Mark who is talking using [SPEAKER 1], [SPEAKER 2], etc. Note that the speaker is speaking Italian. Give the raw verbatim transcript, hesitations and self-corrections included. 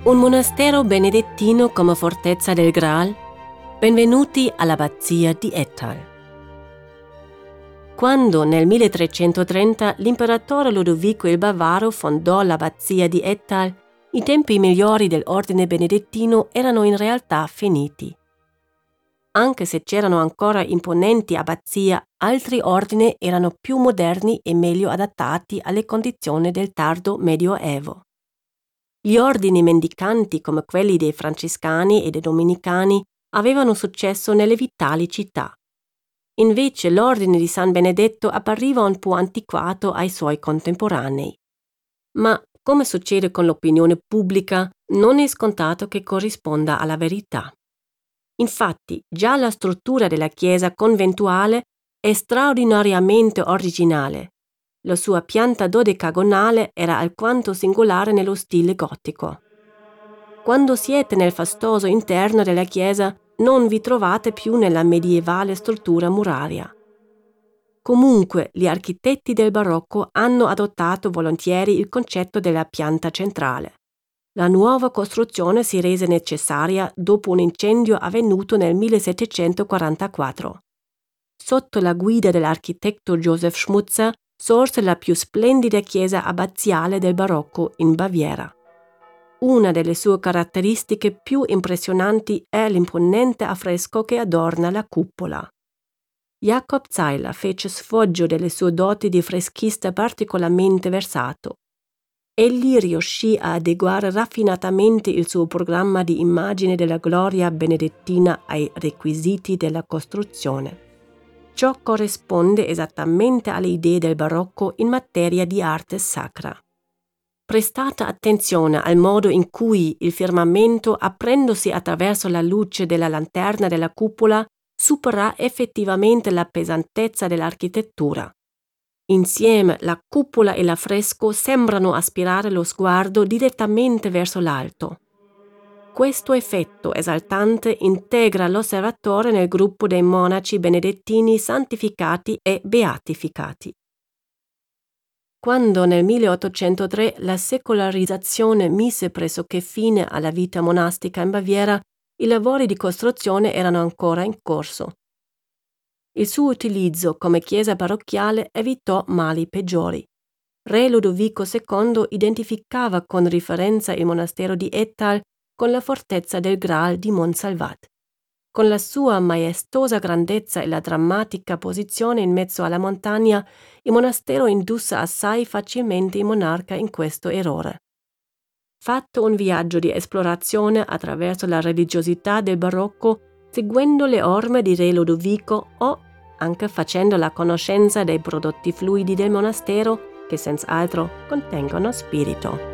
[SPEAKER 1] Un monastero benedettino come fortezza del Graal? Benvenuti all'abbazia di Ettal. Quando nel milletrecentotrenta l'imperatore Lodovico il Bavaro fondò l'abbazia di Ettal, i tempi migliori dell'ordine benedettino erano in realtà finiti. Anche se c'erano ancora imponenti abbazie, altri ordini erano più moderni e meglio adattati alle condizioni del tardo Medioevo. Gli ordini mendicanti come quelli dei francescani e dei domenicani avevano successo nelle vitali città. Invece l'ordine di San Benedetto appariva un po' antiquato ai suoi contemporanei. Ma, come succede con l'opinione pubblica, non è scontato che corrisponda alla verità. Infatti, già la struttura della chiesa conventuale è straordinariamente originale. La sua pianta dodecagonale era alquanto singolare nello stile gotico. Quando siete nel fastoso interno della chiesa, non vi trovate più nella medievale struttura muraria. Comunque, gli architetti del barocco hanno adottato volentieri il concetto della pianta centrale. La nuova costruzione si rese necessaria dopo un incendio avvenuto nel millesettecentoquarantaquattro. Sotto la guida dell'architetto Joseph Schmutzer sorse la più splendida chiesa abbaziale del barocco in Baviera. Una delle sue caratteristiche più impressionanti è l'imponente affresco che adorna la cupola. Jakob Zeiler fece sfoggio delle sue doti di freschista particolarmente versato. Egli riuscì a adeguare raffinatamente il suo programma di immagine della gloria benedettina ai requisiti della costruzione. Ciò corrisponde esattamente alle idee del barocco in materia di arte sacra. Prestate attenzione al modo in cui il firmamento, aprendosi attraverso la luce della lanterna della cupola, supera effettivamente la pesantezza dell'architettura. Insieme la cupola e l'affresco sembrano aspirare lo sguardo direttamente verso l'alto. Questo effetto esaltante integra l'osservatore nel gruppo dei monaci benedettini santificati e beatificati. Quando nel milleottocentotre la secolarizzazione mise pressoché fine alla vita monastica in Baviera, i lavori di costruzione erano ancora in corso. Il suo utilizzo come chiesa parrocchiale evitò mali peggiori. Re Lodovico secondo identificava con riferenza il monastero di Ettal con la fortezza del Graal di Montsalvat. Con la sua maestosa grandezza e la drammatica posizione in mezzo alla montagna, il monastero indusse assai facilmente il monarca in questo errore. Fatto un viaggio di esplorazione attraverso la religiosità del barocco, seguendo le orme di re Lodovico o anche facendo la conoscenza dei prodotti fluidi del monastero che senz'altro contengono spirito.